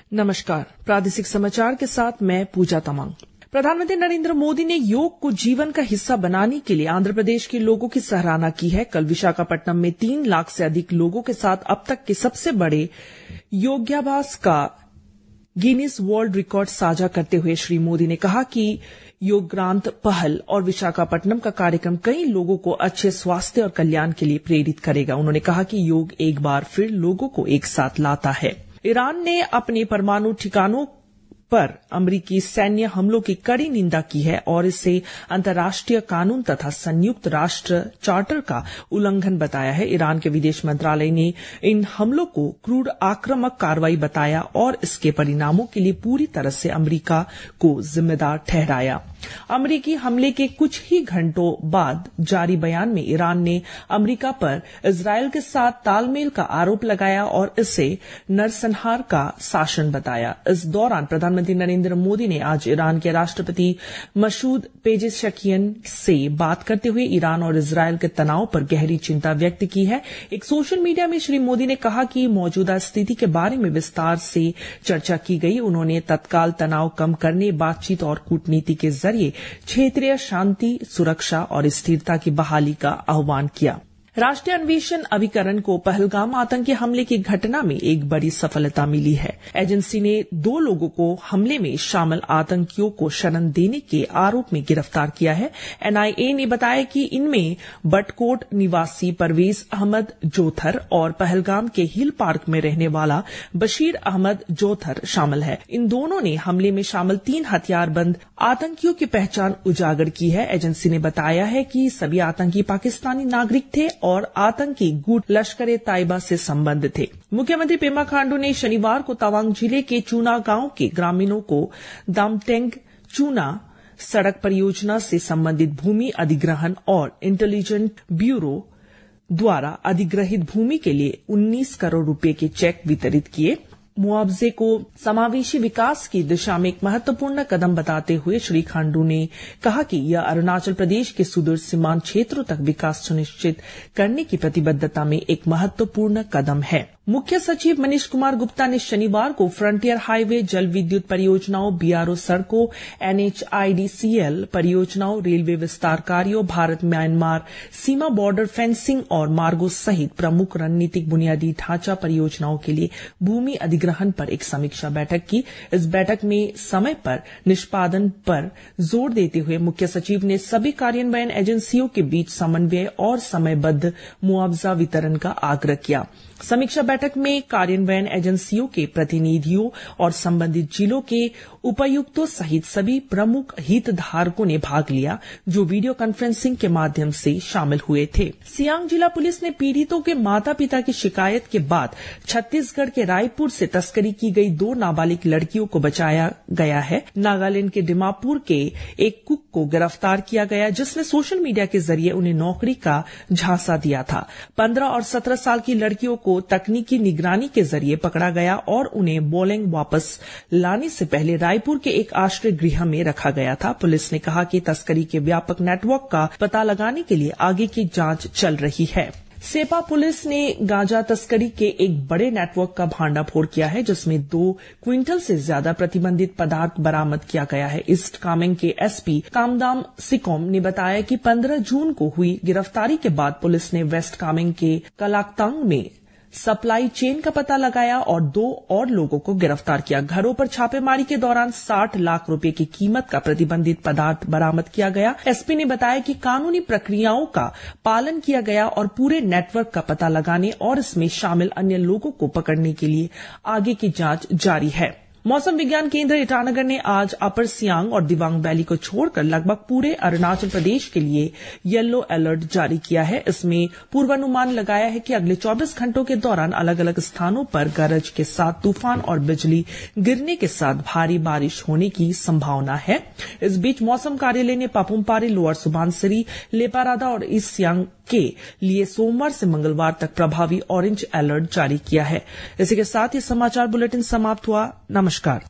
नमस्कार, प्रादेशिक समाचार के साथ मैं पूजा तमांग। प्रधानमंत्री नरेंद्र मोदी ने योग को जीवन का हिस्सा बनाने के लिए आंध्र प्रदेश के लोगों की सराहना की है। कल विशाखापट्टनम में 3 लाख से अधिक लोगों के साथ अब तक के सबसे बड़े योगाभ्यास का गिनीज वर्ल्ड रिकॉर्ड साझा करते हुए श्री मोदी ने कहा कि योगांत पहल और विशाखापट्टनम का कार्यक्रम कई लोगों को अच्छे स्वास्थ्य और कल्याण के लिए प्रेरित करेगा। उन्होंने कहा कि योग एक बार फिर लोगों को एक साथ लाता है। ईरान ने अपने परमाणु ठिकानों पर अमेरिकी सैन्य हमलों की कड़ी निंदा की है और इसे अंतर्राष्ट्रीय कानून तथा संयुक्त राष्ट्र चार्टर का उल्लंघन बताया है। ईरान के विदेश मंत्रालय ने इन हमलों को क्रूर आक्रामक कार्रवाई बताया और इसके परिणामों के लिए पूरी तरह से अमेरिका को जिम्मेदार ठहराया। अमेरिकी हमले के कुछ ही घंटों बाद जारी बयान में ईरान ने अमेरिका पर इजरायल के साथ तालमेल का आरोप लगाया और इसे नरसंहार का शासन बताया। इस दौरान प्रधानमंत्री नरेंद्र मोदी ने आज ईरान के राष्ट्रपति मसूद पेजेशकियन से बात करते हुए ईरान और इजरायल के तनाव पर गहरी चिंता व्यक्त की है। एक सोशल मीडिया में श्री मोदी ने कहा कि मौजूदा स्थिति के बारे में विस्तार से चर्चा की गई। उन्होंने तत्काल तनाव कम करने, बातचीत और कूटनीति के जरिए क्षेत्रीय शांति, सुरक्षा और स्थिरता की बहाली का आह्वान किया। राष्ट्रीय अन्वेषण अभिकरण को पहलगाम आतंकी हमले की घटना में एक बड़ी सफलता मिली है। एजेंसी ने 2 लोगों को हमले में शामिल आतंकियों को शरण देने के आरोप में गिरफ्तार किया है। एनआईए ने बताया कि इनमें बटकोट निवासी परवेज अहमद जोथर और पहलगाम के हिल पार्क में रहने वाला बशीर अहमद जोथर शामिल है। इन दोनों ने हमले में शामिल 3 हथियारबंद आतंकियों की पहचान उजागर की है। एजेंसी ने बताया है कि सभी आतंकी पाकिस्तानी नागरिक थे और आतंकी गुट लश्कर-ए-तैयबा से संबंधित थे। मुख्यमंत्री पेमा खांडू ने शनिवार को तवांग जिले के चूना गांव के ग्रामीणों को दामटेंग चूना सड़क परियोजना से संबंधित भूमि अधिग्रहण और इंटेलिजेंट ब्यूरो द्वारा अधिग्रहित भूमि के लिए 19 करोड़ रुपए के चेक वितरित किए। मुआवजे को समावेशी विकास की दिशा में एक महत्वपूर्ण कदम बताते हुए श्री खांडू ने कहा कि यह अरुणाचल प्रदेश के सुदूर सीमांत क्षेत्रों तक विकास सुनिश्चित करने की प्रतिबद्धता में एक महत्वपूर्ण कदम है। मुख्य सचिव मनीष कुमार गुप्ता ने शनिवार को फ्रंटियर हाईवे, जल विद्युत परियोजनाओं, बीआरओ सड़कों, एनएचआईडीसीएल परियोजनाओं, रेलवे विस्तार कार्यों, भारत म्यांमार सीमा बॉर्डर फेंसिंग और मार्गों सहित प्रमुख रणनीतिक बुनियादी ढांचा परियोजनाओं के लिए भूमि अधिग्रहण पर एक समीक्षा बैठक की। इस बैठक में समय पर निष्पादन पर जोर देते हुए मुख्य सचिव ने सभी कार्यान्वयन एजेंसियों के बीच समन्वय और समयबद्ध मुआवजा वितरण का आग्रह किया। समीक्षा बैठक में कार्यान्वयन एजेंसियों के प्रतिनिधियों और संबंधित जिलों के उपायुक्तों सहित सभी प्रमुख हितधारकों ने भाग लिया, जो वीडियो कॉन्फ्रेंसिंग के माध्यम से शामिल हुए थे। सियांग जिला पुलिस ने पीड़ितों के माता पिता की शिकायत के बाद छत्तीसगढ़ के रायपुर से तस्करी की गई 2 नाबालिग लड़कियों को बचाया गया है। नागालैंड के डिमापुर के एक कुक को गिरफ्तार किया गया, जिसने सोशल मीडिया के जरिए उन्हें नौकरी का झांसा दिया था। 15 और 17 साल की लड़कियों को तकनीकी निगरानी के जरिए पकड़ा गया और उन्हें बोलेंग वापस लाने से पहले रायपुर के एक आश्रय गृह में रखा गया था। पुलिस ने कहा कि तस्करी के व्यापक नेटवर्क का पता लगाने के लिए आगे की जांच चल रही है। सेपा पुलिस ने गांजा तस्करी के एक बड़े नेटवर्क का भांडाफोड़ किया है, जिसमें 2 क्विंटल से ज्यादा प्रतिबंधित पदार्थ बरामद किया गया है। ईस्ट कामेंग के एसपी कामदाम सिकोम ने बताया कि 15 जून को हुई गिरफ्तारी के बाद पुलिस ने वेस्ट कामेंग के कलाकतांग में सप्लाई चेन का पता लगाया और 2 और लोगों को गिरफ्तार किया। घरों पर छापेमारी के दौरान 60 लाख रुपए की कीमत का प्रतिबंधित पदार्थ बरामद किया गया। एसपी ने बताया कि कानूनी प्रक्रियाओं का पालन किया गया और पूरे नेटवर्क का पता लगाने और इसमें शामिल अन्य लोगों को पकड़ने के लिए आगे की जांच जारी है। मौसम विज्ञान केंद्र ईटानगर ने आज अपर सियांग और दिबांग वैली को छोड़कर लगभग पूरे अरुणाचल प्रदेश के लिए येलो अलर्ट जारी किया है। इसमें पूर्वानुमान लगाया है कि अगले 24 घंटों के दौरान अलग अलग स्थानों पर गरज के साथ तूफान और बिजली गिरने के साथ भारी बारिश होने की संभावना है। इस बीच मौसम कार्यालय ने पापुमपारे, लोअर सुबनसिरी, लेपारादा और ईस्ट सियांग के लिए सोमवार से मंगलवार तक प्रभावी ऑरेंज अलर्ट जारी किया है। इसी के साथ ये समाचार बुलेटिन समाप्त हुआ। नमस्कार।